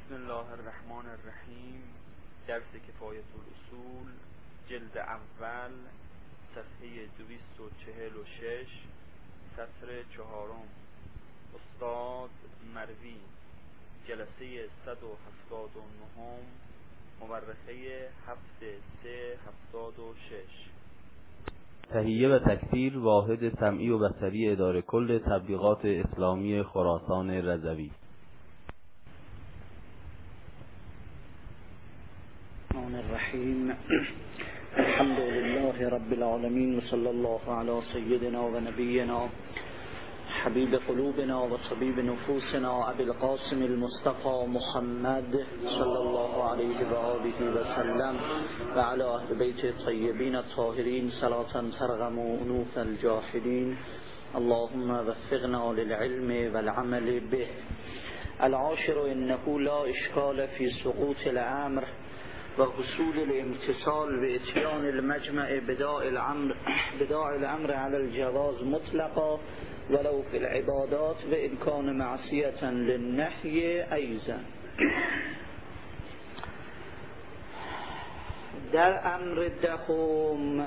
بسم الله الرحمن الرحیم. درس کفایت الاصول، جلد اول، صفحه 246، سطر 4. استاد مروی، جلسه 179، مورخه 7376. تهیه و تکثیر واحد سمعی و بصری اداره کل تبلیغات اسلامی خراسان رضوی. الرحمن الرحیم. الحمد لله رب العالمین و صلی الله علی سیدنا و نبینا حبیب قلوبنا و طبیب نفوسنا ابی القاسم المصطفى محمد صلی الله علیه و آله و سلم و علی اهل بیت الطیبین الطاهرین صلاة ترغم انوف الجاحدین. اللهم وفقنا للعلم والعمل به. العاشر انه لا اشکال فی سقوط الامر و حصول الامتصال به اتیان المجمع بداع الامر على الجواز مطلقا ولو في العبادات و ان كان معصیة للنهی ایضا. در امر دهم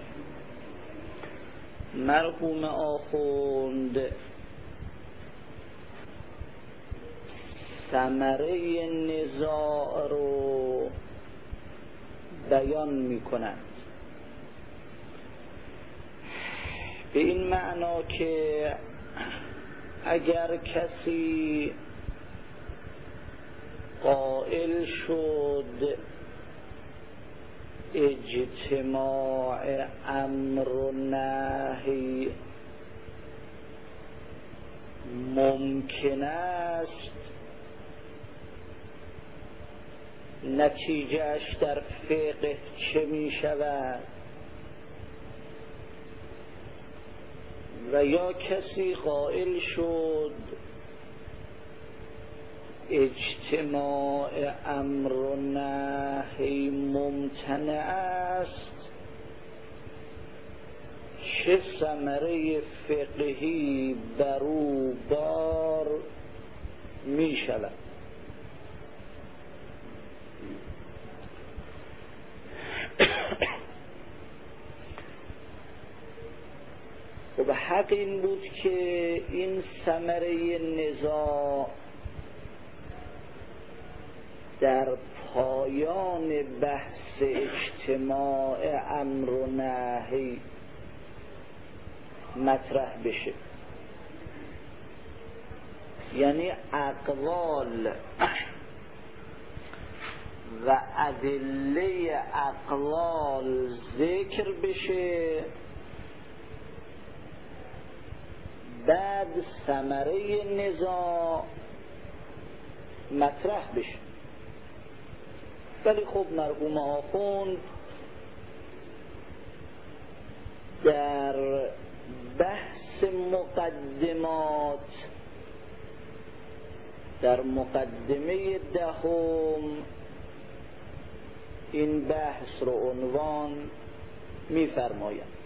مرحوم آخوند ثمره نزاع رو بیان می کند، به این معنا که اگر کسی قائل شد اجتماع امر و نهی ممکن است، نتیجهش در فقه چه می شود؟ و یا کسی قائل شد اجتماع امر و نهی ممتنع است، چه ثمره فقهی بر او بار می شود؟ و به حق این بود که این ثمره نزاع در پایان بحث اجتماع امر و نهی مطرح بشه، یعنی اقوال و ادله اقوال ذکر بشه، بعد ثمره نزاع مطرح بشه. ولی خب مرحوم آخوند در بحث مقدمات، در مقدمه دهم این بحث رو عنوان می‌فرمایند.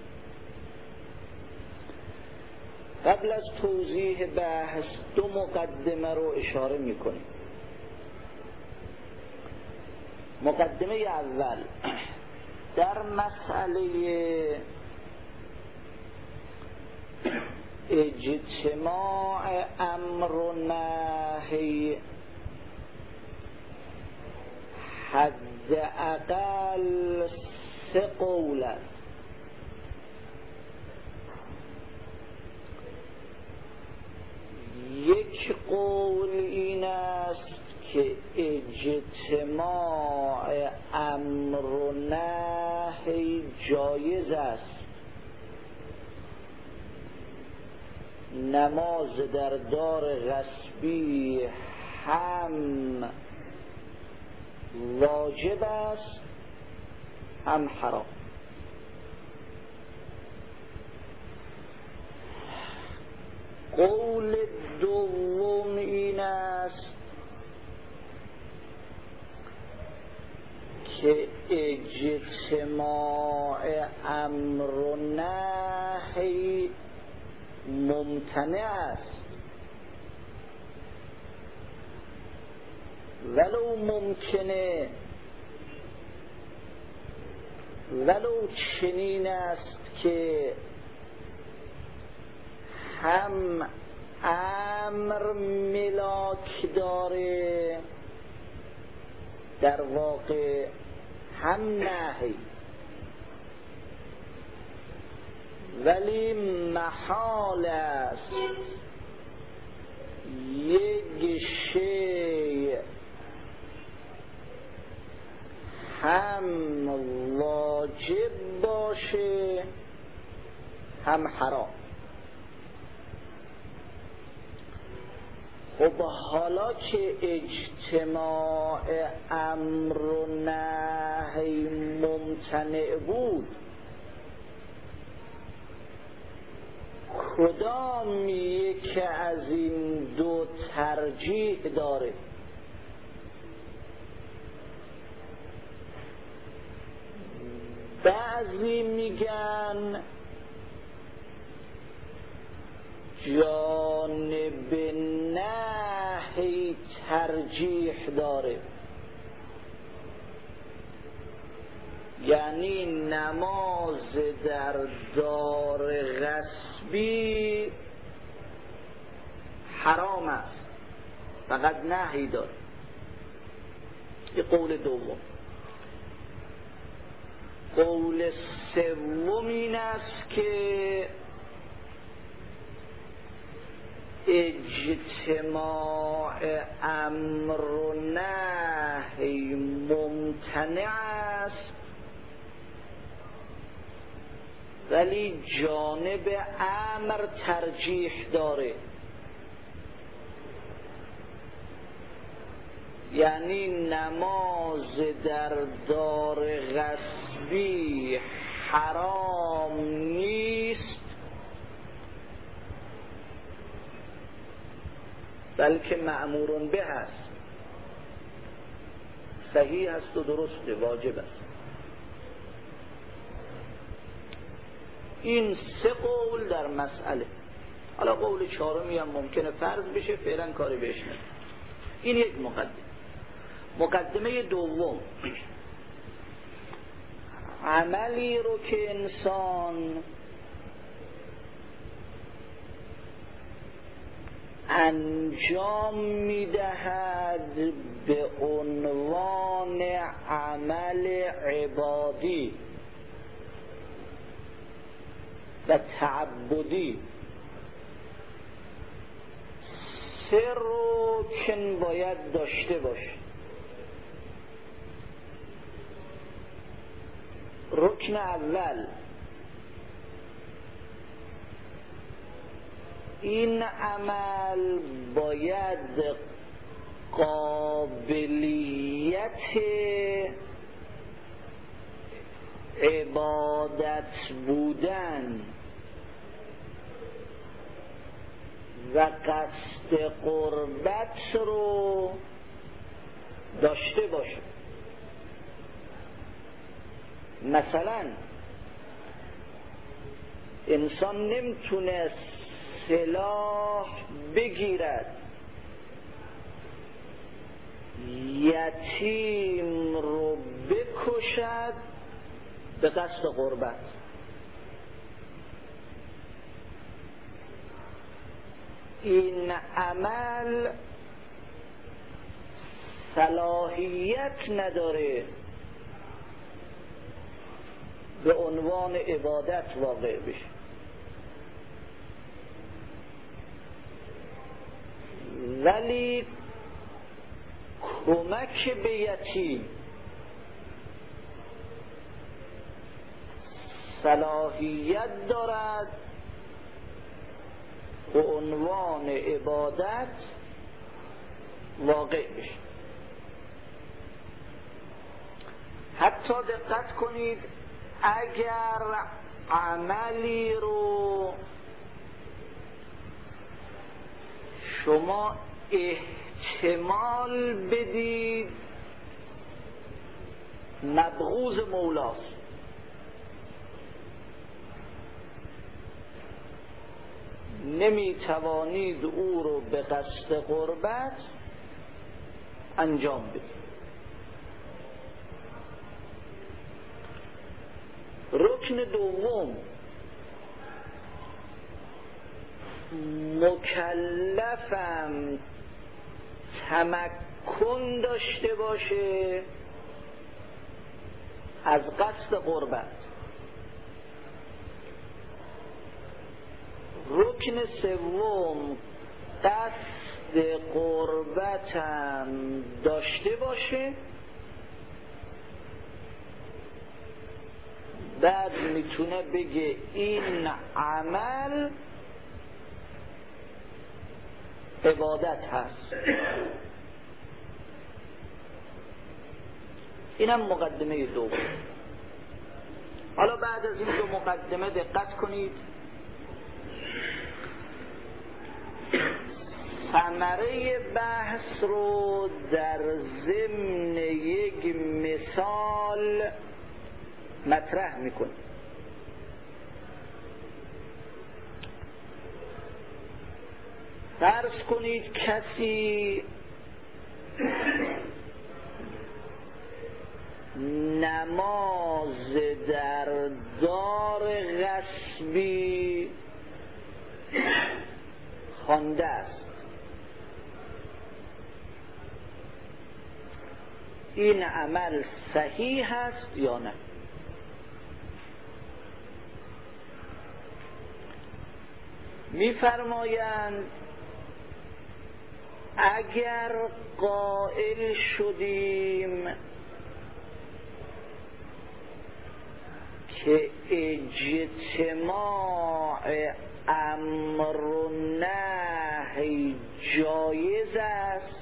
قبل از توضیح بحث دو مقدمه رو اشاره می‌کنیم. مقدمه اول در مسئله اجتماع امر و نهی حداقل 3 قول است. یک قول این است که اجتماع امر و نهی جایز است، نماز در دار غصبی هم واجب است هم حرام. قول دوم این است که اجتماع امر و نهی ممتنع است ولو ممکنه، ولو چنین است که هم امر ملاک داره در واقع هم نهی، ولی محال است یک شیء هم واجب باشه هم حرام. خب حالا که اجتماع امر و نهی ممتنع بود، کدام یک از این دو ترجیح داره؟ بعضی میگن جانب نهی ترجیح داره، یعنی نماز در دار غصبی حرام است، فقط نهی داره. این قول دوم. قول سوم این است که اجتماع امر و نهی ممتنع است، ولی جانب امر ترجیح داره، یعنی نماز در دار غصبی حرام نیست، بلکه مأمور به است، صحیح است و درسته، واجب است. این سه قول در مسئله. حالا قول چهارمی هم ممکنه فرض بشه، فعلا کاری بهش نداریم. این یک مقدمه دوم، عملی رو که انسان انجام میدهد به عنوان عمل عبادی و تعبدی، سه رکن باید داشته باشه. رکن اول، این عمل باید قابلیت عبادت بودن و قصد قربت رو داشته باشه. مثلا انسان نمیتونه سلاح بگیرد، یتیم رو بکشد به قصد قربت. این عمل صلاحیت نداره به عنوان عبادت واقع بشه. ولی کمک به یتیم صلاحیت دارد به عنوان عبادت واقع بشه. حتی دقت کنید، اگر عملی رو شما احتمال بدید مبغوض مولاست، نمی توانید او رو به قصد قربت انجام بده. رکن دوم، مکلفم تمکن داشته باشه از قصد قربت. رکن سوم، قصد قربتم داشته باشه، بعد میتونه بگه این عمل عبادت هست. اینم مقدمه دوم. حالا بعد از این دو مقدمه دقت کنید، ثمره بحث رو در ضمن یک مثال مطرح میکنه. فرض کنید کسی نماز در دار غصبی خوانده است. این عمل صحیح است یا نه؟ می‌فرمایند اگر قائل شدیم که اجتماع امر و نهی جایز است،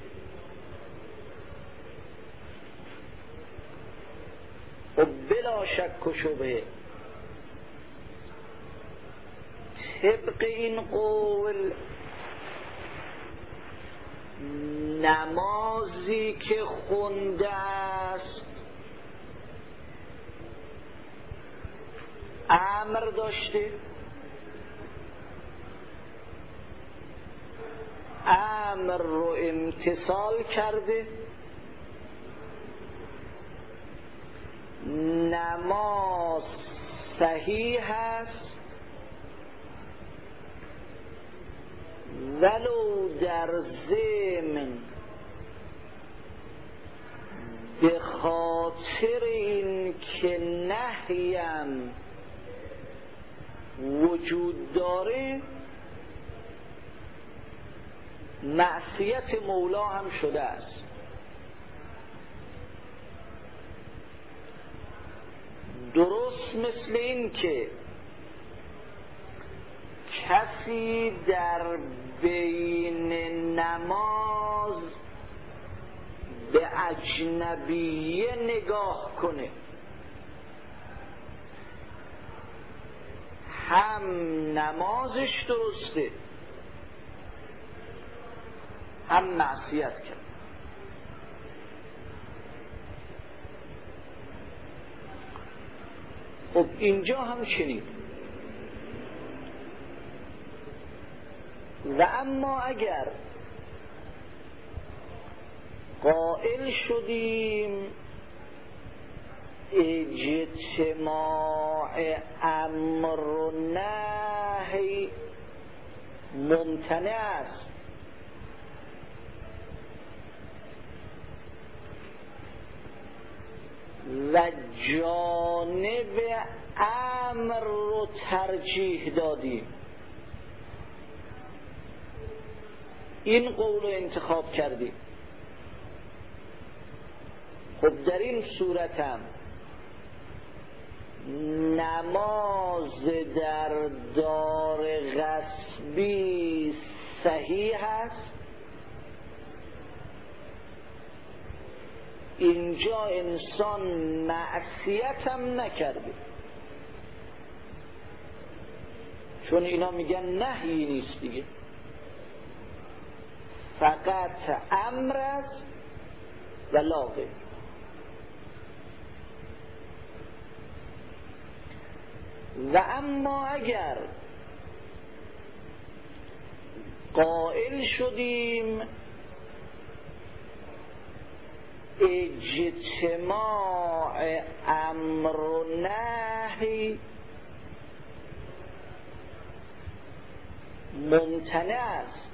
و بلا شک و شبهه طبق این قول نمازی که خونده است امر داشته، امر رو امتثال کرده، نماز صحیح است، ولو در ضمن به خاطر این که نهیم وجود داره معصیت مولا هم شده است. درست مثل این که کسی در بین نماز به اجنبیه نگاه کنه، هم نمازش درسته هم معصیت کرد. خب اینجا هم چنین. و اما اگر قائل شدیم اجتماع امر و نهی ممتنع است، و جانب امر رو ترجیح دادیم، این قول رو انتخاب کردیم، خب در این صورت هم نماز در دار غصبی صحیح است. اینجا انسان معصیت هم نکرده، چون اینا میگن نهی نیست دیگه، فقط امر است و لا غیر. و اما اگر قائل شدیم اجتماع امر و نهی ممتنع است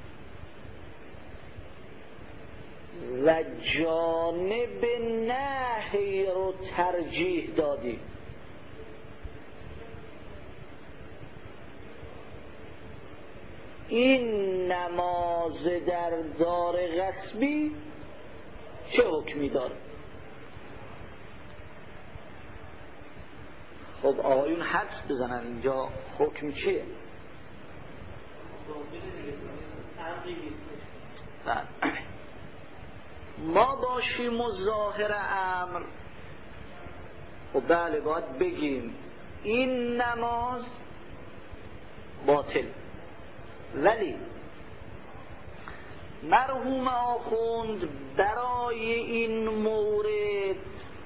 و جانب نهی رو ترجیح دادی. این نماز در دار غصبی چه حکمی داره؟ خب آقایون حدس بزنن اینجا حکم چیه؟ ما باشیم و ظاهر امر و بله باید بگیم این نماز باطل، ولی مرحوم آخوند برای این مورد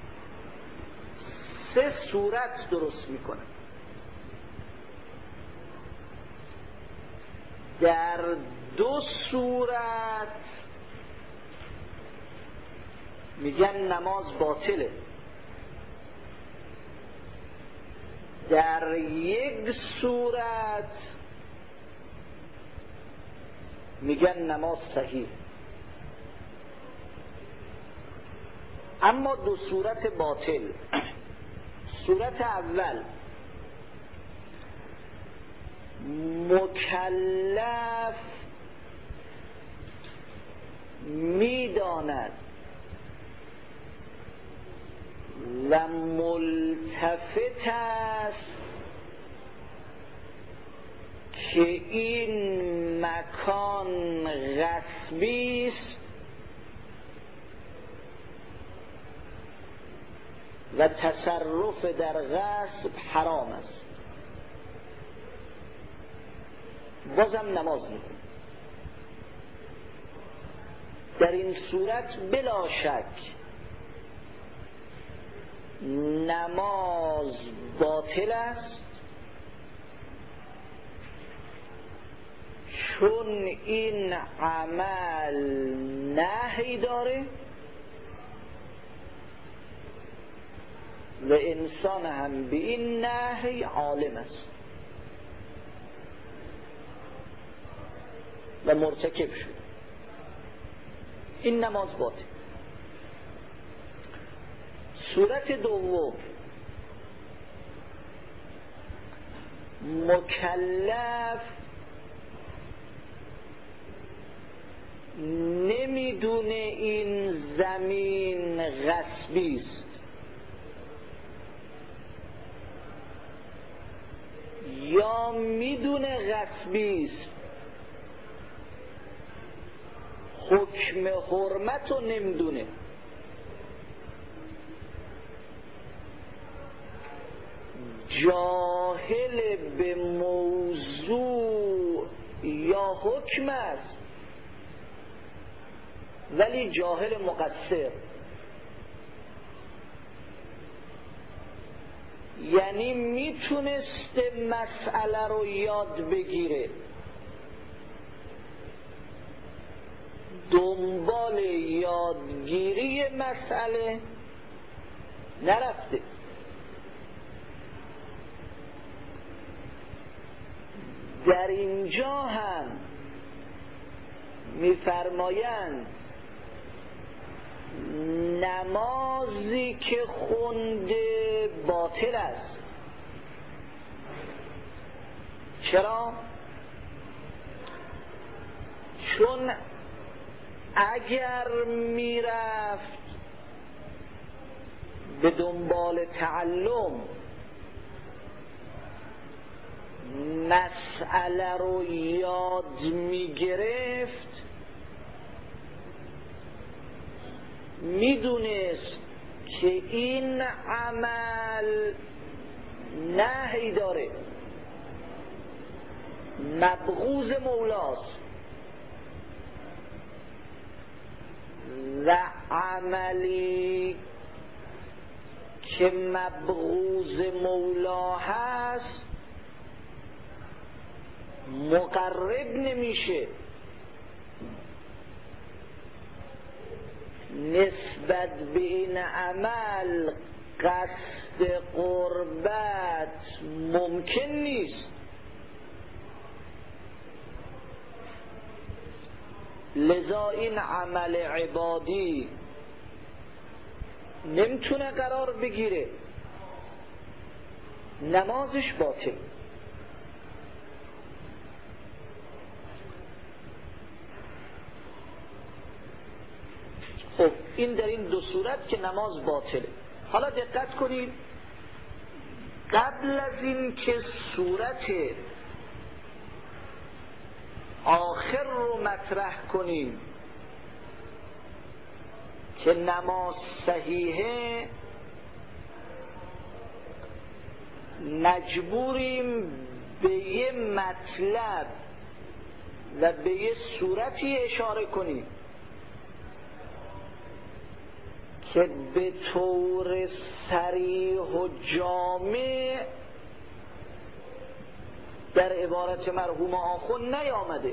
3 صورت درست میکنه. در 2 صورت میگن نماز باطله، در 1 صورت میگن نماز صحیح. اما 2 صورت باطل. صورت اول، مکلف میداند و ملتفت است که این مکان غصبی است و تصرف در غصب حرام است، بازم نماز میکنه. در این صورت بلا شک نماز باطل است، چون این عمل نهی داره و انسان هم به این نهی عالم است و مرتکب شد. این نماز باطل. صورت دوم، مکلف نمیدونه این زمین غصبی است یا میدونه غصبی است، حکم حرمت رو نمیدونه، جاهل به موضوع یا حکم است ولی جاهل مقصر، یعنی میتونسته مسئله رو یاد بگیره، دنبال یادگیری مسئله نرفته. در اینجا هم میفرمایند نمازی که خونده باطل است. چرا؟ چون اگر میرفت به دنبال تعلم مسئله رو یاد میگرفت، میدونست که این عمل نهی داره، مبغوض مولاست و عملی که مبغوض مولا هست مقرب نمیشه، نسبت به این عمل قصد قربت ممکن نیست. لذا این عمل عبادی نمیتونه قرار بگیره، نمازش باطل. خب این در این دو صورت که نماز باطله. حالا دقت کنید، قبل از این که صورت آخر رو مطرح کنیم که نماز صحیحه، مجبوریم به یه مطلب و به یه صورتی اشاره کنیم که به طور صریح و جامع در عبارت مرحوم آخوند نیامده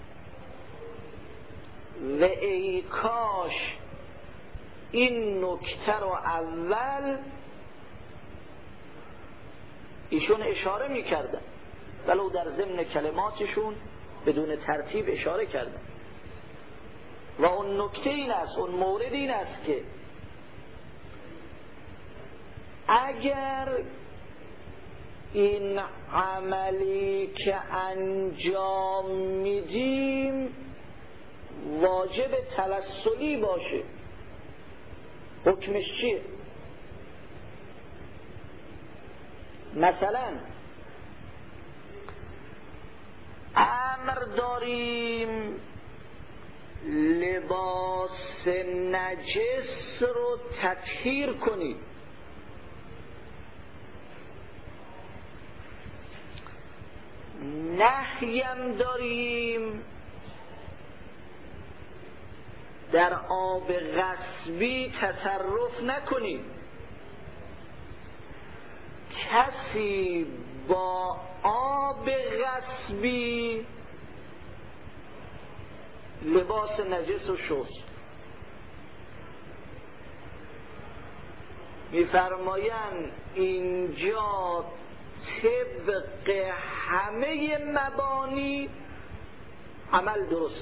و ای کاش این نکته رو اول ایشون اشاره میکردن، ولو در ضمن کلماتشون بدون ترتیب اشاره کردن. و اون نکته این است، اون مورد این است که اگر این عملی که انجام میدیم واجب توسلی باشه، حکمش چیه؟ مثلا امر داریم لباس نجس رو تطهیر کنیم، نهیم داریم در آب غصبی تصرف نکنیم. کسی با آب غصبی لباس نجس رو شست، میفرمایند اینجا طبق همه مبانی عمل درست،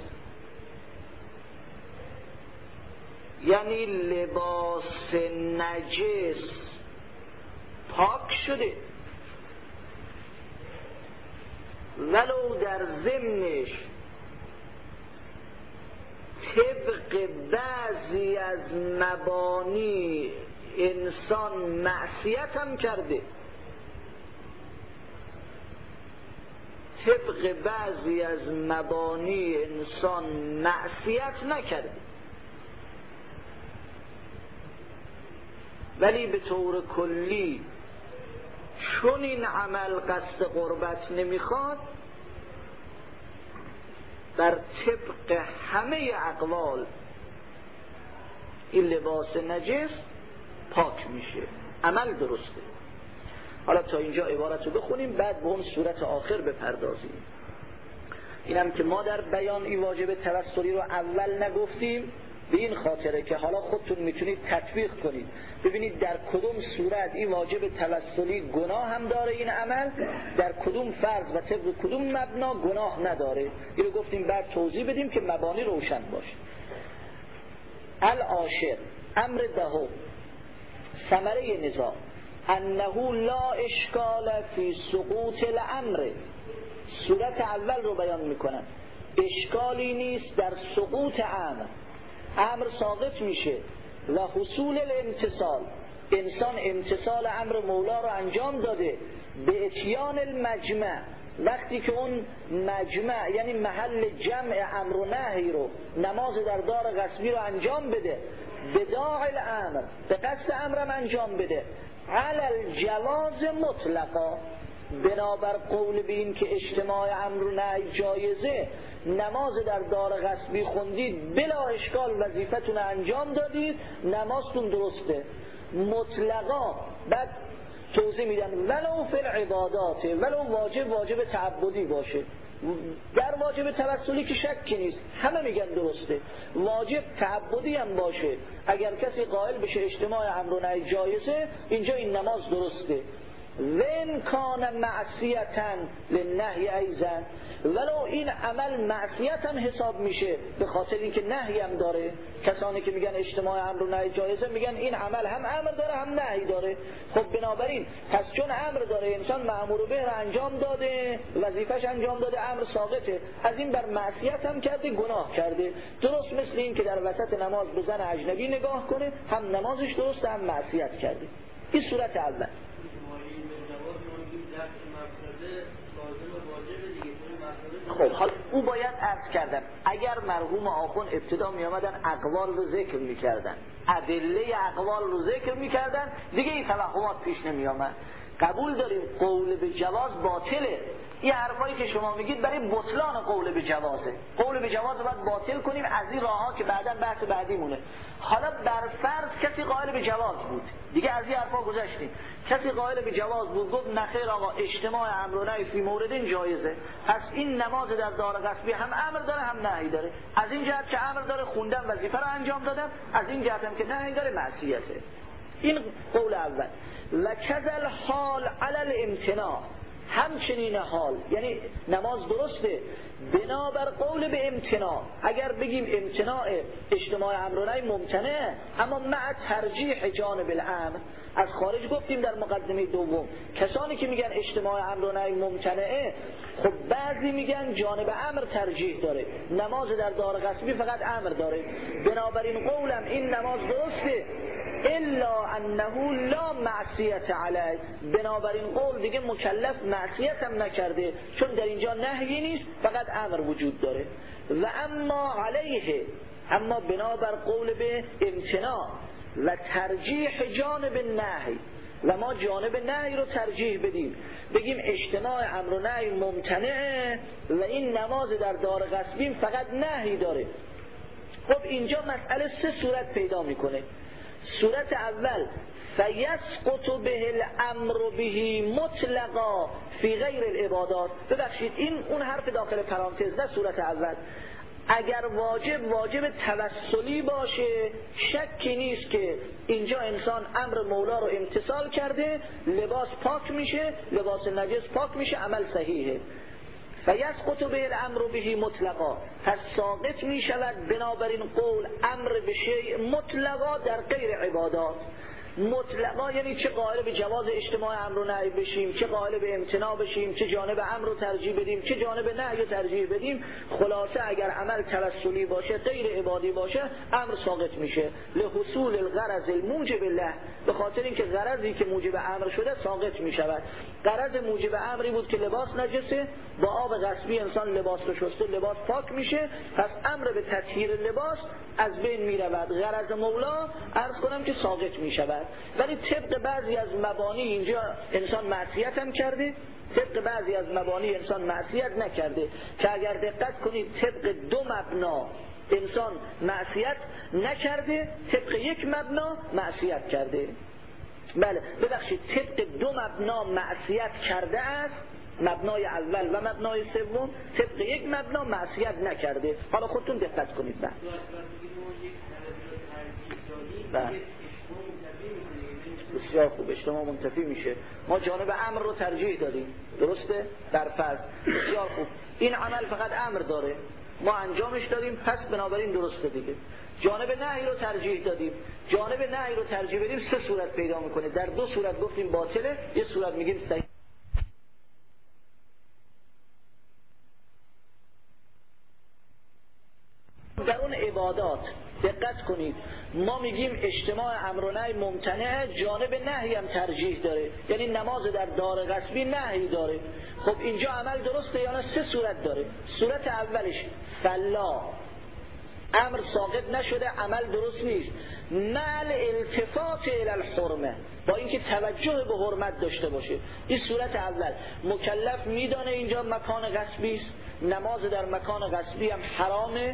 یعنی لباس نجس پاک شده، ولو در ضمنش طبق بعضی از مبانی انسان معصیت هم کرده، طبق بعضی از مبانی انسان معصیت نکرده، ولی به طور کلی چون این عمل قصد قربت نمیخواد، بر طبق همه اقوال این لباس نجس پاک میشه، عمل درسته. حالا تا اینجا عبارت رو بخونیم، بعد به اون صورت آخر بپردازیم. اینم که ما در بیان این واجب توسلی رو اول نگفتیم به این خاطره که حالا خودتون میتونید تطبیق کنید، ببینید در کدوم صورت این واجب توسلی گناه هم داره این عمل، در کدوم فرض و طبق کدوم مبنا گناه نداره. اینو گفتیم بعد توضیح بدیم که مبانی روشن باشه. العاشر، امر دهم، ثمره نزاع، انه لا اشکال فی سقوط الامر. صورت اول رو بیان میکنن، اشکالی نیست در سقوط امر ساقط میشه و حصول الامتصال، انسان امتصال امر مولا رو انجام داده به اتیان المجمع، وقتی که اون مجمع یعنی محل جمع امر و نهی رو، نماز در دار غصبی رو انجام بده، بداع الامر، به قصد امرم انجام بده، علی الجواز مطلقا، بنابر قول به این که اجتماع امر و نهی جایزه، نماز در دار غصبی خوندید بلا اشکال وظیفتون انجام دادید، نمازتون درسته مطلقا. بعد توضیح میدن ولو فی العبادات، ولو واجب تعبدی باشه، در واجب توسلی که شکی نیست، همه میگن درسته. واجب تعبدی هم باشه، اگر کسی قائل بشه اجتماع امر و نهی جایزه، اینجا این نماز درسته. وین کان معصیتن للنهی ایضا، ولو این عمل معصیت هم حساب میشه به خاطر اینکه نهی هم داره. کسانی که میگن اجتماع امر و نهی جایزه میگن این عمل هم امر داره هم نهی داره. خب بنابراین پس چون امر داره، انسان مأمور به را انجام داده، وظیفش انجام داده، امر ساقطه، از این بر معصیت هم کرده، گناه کرده. درست مثل این که در وسط نماز به زن اجنبی نگاه کنه، هم نمازش درسته هم معصیت کرده. این صورت اول. خب حالا او باید عرض کردن اگر مرحوم آخوند ابتدا می آمدن اقوال رو ذکر می کردن، ادله اقوال رو ذکر می کردن، دیگه این توهمات پیش نمی آمد. قبول داریم قول به جواز باطله، این حرفایی که شما میگید برای بطلان قول به جوازه. قول به جواز رو باید باطل کنیم از این راه ها که بعدا بحث بعدی مونه. حالا بر فرض کسی قائل به جواز بود، دیگه از این حرفا گذشتیم، کسی قائل به جواز بود، گفت نخیر آقا اجتماع امر و نهی فی موردین جایزه، پس این نماز در دار غصبی هم امر داره هم نهی داره. از این جهت که امر داره خوندن وظیفه رو انجام دادن، از این جهت هم که نهی داره معصیته. این قول اول. و کذل حال علی الامتناع، همچنین حال یعنی نماز درسته بنابر قول به امتناع. اگر بگیم امتناع اجتماع امر و نهی ممتنع، اما مع ترجیح جانب الامر. از خارج گفتیم در مقدمه دوم کسانی که میگن اجتماع امر و نهی ممتنعه، خب بعضی میگن جانب امر ترجیح داره، نماز در دار غصبی فقط امر داره. بنابراین قولم این نماز درسته الا انه لا معصیت علیه، بنابراین قول دیگه مکلف معصیت هم نکرده، چون در اینجا نهی نیست فقط امر وجود داره. و اما علیه، اما بنابر قول به امتناع و ترجیح جانب نهی، و ما جانب نهی رو ترجیح بدیم، بگیم اجتماع امر و نهی ممتنعه و این نماز در دار غصبی فقط نهی داره. خب اینجا مسئله سه صورت پیدا میکنه. صورت اول فیسقط به الامر به مطلقا فی غیر العبادات. ببخشید این اون حرف داخل پرانتز نه صورت اول. اگر واجب توسلی باشه، شکی نیست که اینجا انسان امر مولا رو امتثال کرده، لباس پاک میشه، لباس نجس پاک میشه، عمل صحیحه. فیسقط به الامر به مطلقا، پس ساقط می شود بنابراین قول امر به شیء مطلقا در غیر عبادات. مطلقا یعنی چه قائل به جواز اجتماع امر و نهی بشیم، چه قائل به امتناع بشیم، چه جانب امر رو ترجیح بدیم، چه جانب نهی رو ترجیح بدیم. خلاصه اگر عمل توسلی باشه، غیر عبادی باشه، امر ساقط میشه لحصول الغرض الموجب له، به خاطر اینکه غرضی که موجب امر شده ساقط میشود. غرض موجب امری بود که لباس نجسه، با آب غصبی انسان لباس رو شسته، لباس پاک میشه، پس امر به تطهیر لباس از بین میرود. غرض مولا عرض کنم که ساقط میشود. ولی طبق بعضی از مبانی اینجا انسان معصیت هم کرده، طبق بعضی از مبانی انسان معصیت نکرده، که اگر دقت کنید طبق دو مبنا انسان معصیت نکرده، طبق یک مبنا معصیت کرده. بله ببخشید طبق دو مبنا معصیت کرده است، مبنای اول و مبنای سوم، طبق یک مبنا معصیت نکرده. حالا خودتون دقت کنید. بله بسیار خوب، اجتماع منتفی میشه. ما جانب امر رو ترجیح دادیم، درسته؟ در فرض بسیار خوب، این عمل فقط امر داره، ما انجامش دادیم، پس بنابراین درسته دیگه. جانب نهی رو ترجیح دادیم، جانب نهی رو ترجیح بدیم، سه صورت پیدا میکنه. در دو صورت گفتیم باطله، یه صورت میگیم صحیح. در اون عبادات دقت کنید، ما میگیم اجتماع امر و نهی ممتنعه، جانب نهی هم ترجیح داره، یعنی نماز در دار غصبی نهی داره. خب اینجا عمل درسته یا نه؟ سه صورت داره. صورت اولش فلا، امر ساقط نشده، عمل درست نیست، مال التفات الی الحرمه، با اینکه توجه به حرمت داشته باشه. این صورت اول. مکلف میدانه اینجا مکان غصبی است، نماز در مکان غصبی هم حرامه،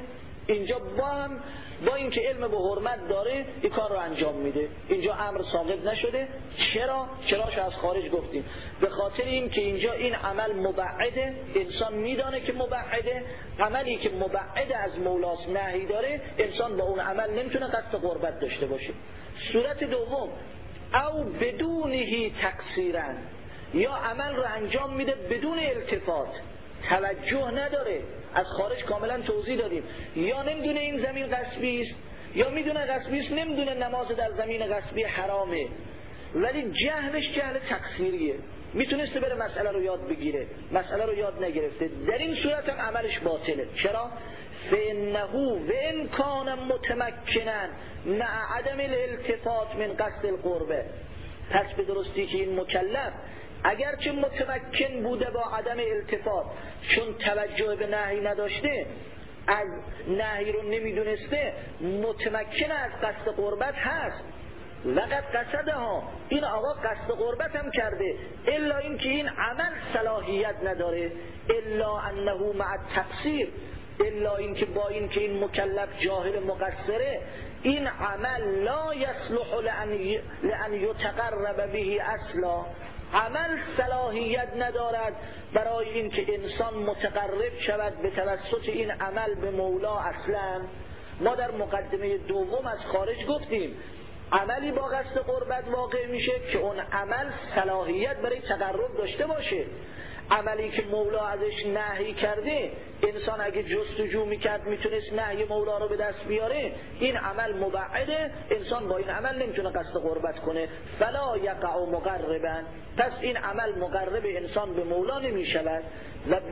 اینجا با اینکه علم به حرمت داره این کار رو انجام میده. اینجا امر ساقط نشده. چراش از خارج گفتیم؟ به خاطر این که اینجا این عمل مبعده، انسان میدانه که مبعده. عملی که مبعد از مولاست نهی داره، انسان با اون عمل نمیتونه قصد قربت داشته باشه. صورت دوم، او بدونه تقصیرا، یا عمل رو انجام میده بدون التفات، توجه نداره، از خارج کاملا توضیح دادیم. یا نمیدونه این زمین غصبی است، یا میدونه غصبی است، نمیدونه نماز در زمین غصبی حرامه، ولی جهلش جهل تقصیریه، میتونسته بره مسئله رو یاد بگیره، مسئله رو یاد نگرفته. در این صورت هم عملش باطله. چرا؟ فإنه وإن كان متمكنا مع عدم الالتفات من قصد القربه. پس به درستی که این مکلف اگرچه متمکن بوده با عدم التفات، چون توجه به نهی نداشته، از نهی رو نمیدونسته، متمکن از قصد قربت هست. لقد قصده ها، این آقا قصد قربت هم کرده، الا این که این عمل صلاحیت نداره. الا انه مع التقصیر، الا این که با این که این مکلف جاهل مقصره، این عمل لا یصلح لأن یتقرب به اصلا. عمل صلاحیت ندارد برای این که انسان متقرب شود به توسط این عمل به مولا اصلا. ما در مقدمه دوم از خارج گفتیم عملی با قصد قربت واقع میشه که اون عمل صلاحیت برای تقرب داشته باشه. عملی که مولا ازش نهی کرده، انسان اگه جستجو میکرد میتونست نهی مولا رو به دست بیاره، این عمل مبعده، انسان با این عمل نمیتونه قصد قربت کنه. فلا یقع مقربا، پس این عمل مقرب انسان به مولا نمیشود. و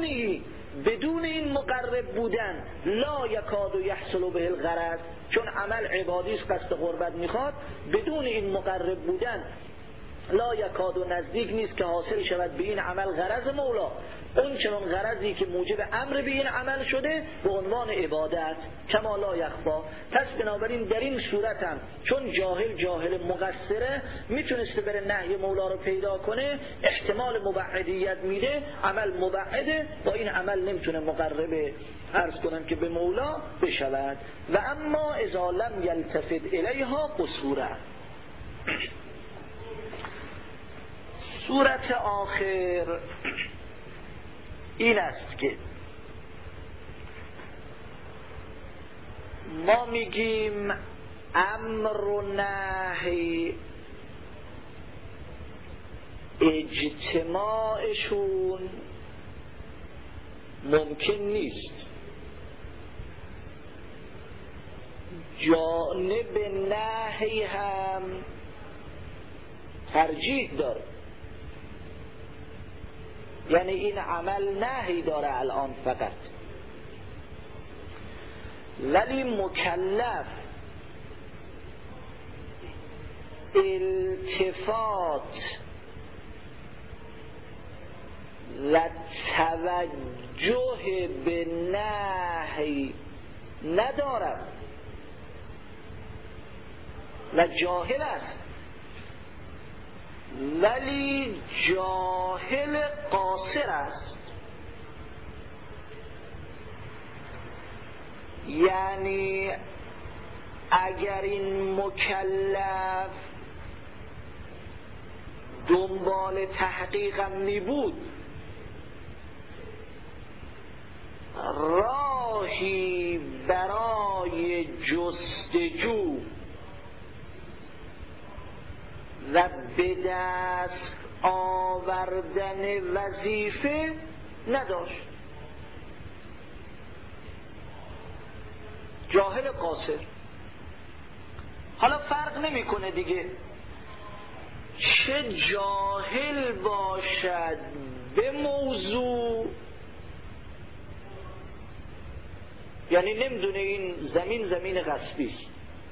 بدون این مقرب بودن لا یکاد یحصل به الغرض، چون عمل عبادی است قصد قربت میخواد، بدون این مقرب بودن لا یکاد و نزدیک نیست که حاصل شود به این عمل غرض مولا. اون چنان غرضی که موجب امر به این عمل شده به عنوان عبادت، کما لا یخفا. پس بنابراین در این صورت هم چون جاهل مقصره، میتونسته بره نهی مولا رو پیدا کنه، احتمال مبعدیت میده، عمل مبعده، با این عمل نمیتونه مقرب عرض کنم که به مولا بشود. و اما اذا لم یلتفت الیها قصوره. صورت آخر این است که ما میگیم امر و نهی اجتماعشون ممکن نیست، جانب نهی هم ترجیح داره. یعنی این عمل نهی داره الان فقط، ولی مکلف التفات و توجه به نهی ندارد و جاهل است، ولی جاهل قاصر است. یعنی اگر این مکلف دنبال تحقیقم می بود، راهی برای جستجو و به دست آوردن وظیفه نداشت، جاهل قاصر. حالا فرق نمیکنه دیگه چه جاهل باشد به موضوع، یعنی نمیدونه این زمین غصبی است،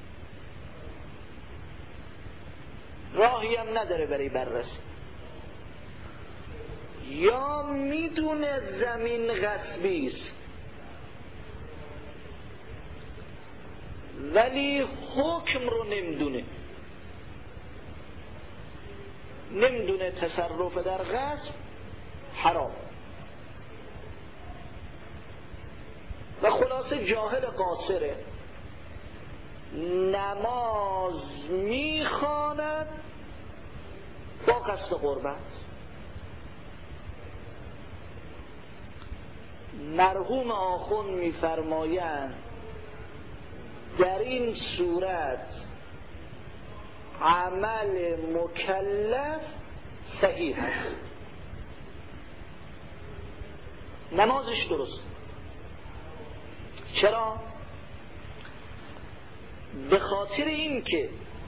راهی هم نداره برای بررسی، یا میدونه زمین غصبی است ولی حکم رو نمیدونه تصرف در غصب حرام، و خلاصه جاهل قاصره، نماز میخواند با قصد قربت. مرحوم آخوند میفرمایند در این صورت عمل مکلف صحیح است، نمازش درست. چرا؟ به خاطر این که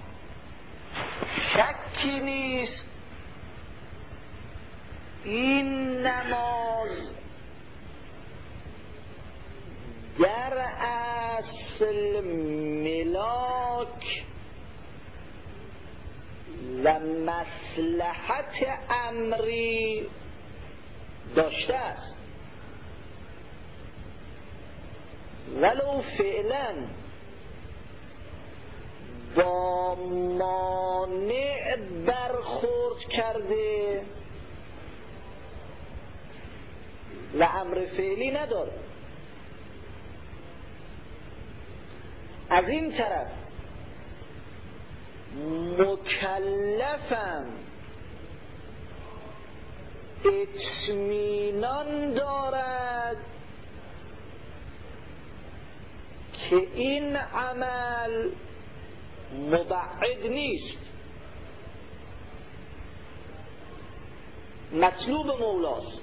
شکی نیست این نماز در اصل ملاک و مصلحت امری داشته است، ولو فعلا با مانع برخورد کرده و امر فعلی نداره. از این طرف مکلفم اطمینان دارد که این عمل مبعد نیست، مطلوب مولاست،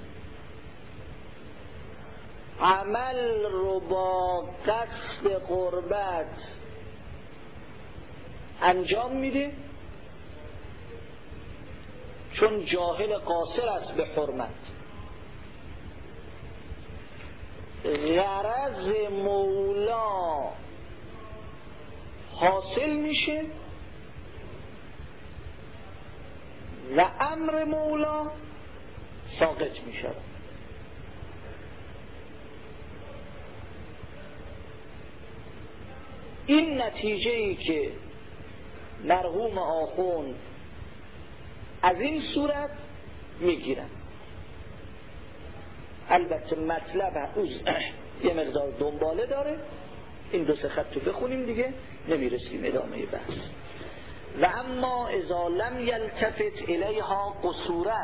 عمل رو با قصد قربت انجام میده چون جاهل قاصر است به حرمت. غرض مولا حاصل میشه و امر مولا ساقط میشه. این نتیجه ای که مرحوم آخوند از این صورت میگیرن. البته مطلب یه مقدار دنباله داره، این دو سه خط رو بخونیم دیگه نمیرسیم ادامه بحث. و اما اذا لم یلتفت الیها قصورا،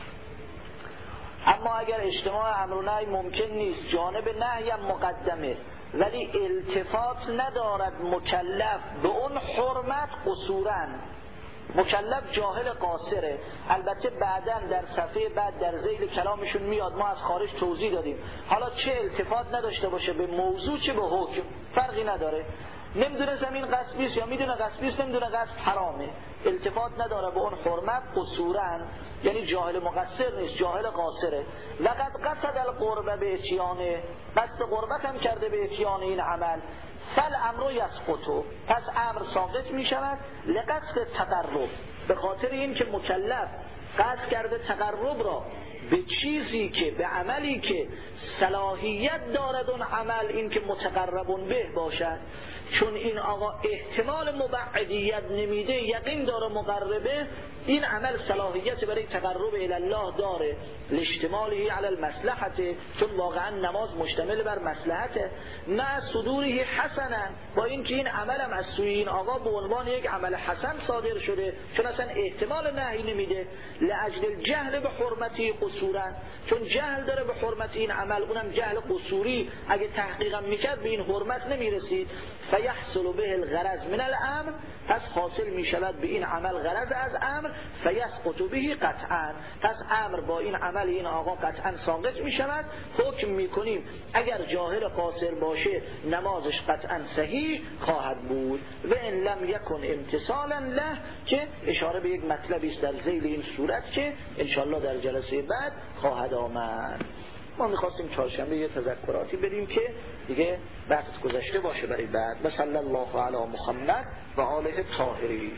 اما اگر اجتماع امر و نهی ممکن نیست، جانب نهی هم مقدمه ولی التفات ندارد مکلف به اون حرمت، قصورا مکلف جاهل قاصره. البته بعداً در صفحه بعد در ذیل کلامشون میاد، ما از خارج توضیح دادیم، حالا چه التفات نداشته باشه به موضوع چه به حکم فرقی نداره، نمیدونه زمین غصبیست یا میدونه غصبیست، نمیدونه غصب حرامه، التفات نداره به اون حرمت، قصورن یعنی جاهل مقصر نیست، جاهل قاصره. لقد قصد القربه به اتیانه، قصد قربت هم کرده به اتیان این عمل، فل امر یسقطو، پس امر ساقط می شود. لقصد تقرب، به خاطر این که مکلف قصد کرده تقرب را به چیزی که به عملی که صلاحیت دارد اون عمل این که متقربون به باشد، چون این آقا احتمال مبعدیت نمیده، یقین داره مقربه، این عمل صلاحیت برای تقرب الله داره، لاجتماعه علی المصلحت، چون واقعا نماز مشتمل بر مصلحته، نه صدوره حسنا، با اینکه این عملم از سوی این آقا به عنوان یک عمل حسن صادر شده، چون اصلا احتمال نهی نمیده، لاجل الجهل به حرمتی قصورا، چون جهل داره به حرمت این عمل، اونم جهل قصوری، اگه تحقیقم میکرد به این حرمت نمیرسید. فیحصل به الغرض من الامر، پس حاصل میشود به این عمل غرض از امر، فیسقط به قطعا، پس امر با این عمل این آقا قطعا ساقط میشود. حکم میکنیم اگر جاهل قاصر باشه نمازش قطعا صحیح خواهد بود. و ان لم یکن امتثالا له، که اشاره به یک مطلبی است در ذیل این صورت که انشالله در جلسه بعد خواهد آمد. ما میخواستیم چهارشنبه یه تذکراتی بدیم که دیگه وقت گذشته باشه برای بعد. و صلی الله علی محمد و آله طاهرین.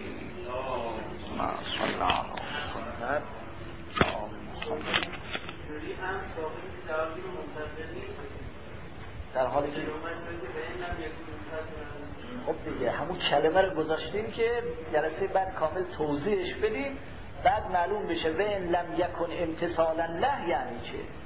در حالی که خب دیگه همون کلمه رو گذاشتیم که جلسه بعد کامل توضیحش بدیم، بعد معلوم بشه و ان لم یکن امتثالا له یعنی چه.